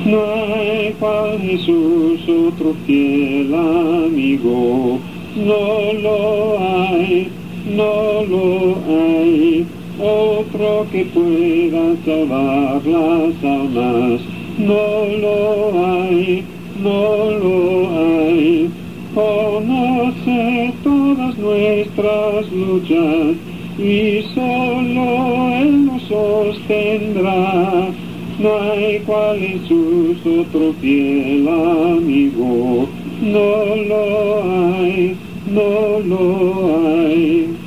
No hay cual Jesús otro fiel amigo, no lo hay, no lo hay, otro que pueda salvar las almas, no lo hay, no lo hay. Conoce todas nuestras luchas y solo Él nos sostendrá. No hay cual Jesús otro fiel amigo, no lo hay, no lo hay.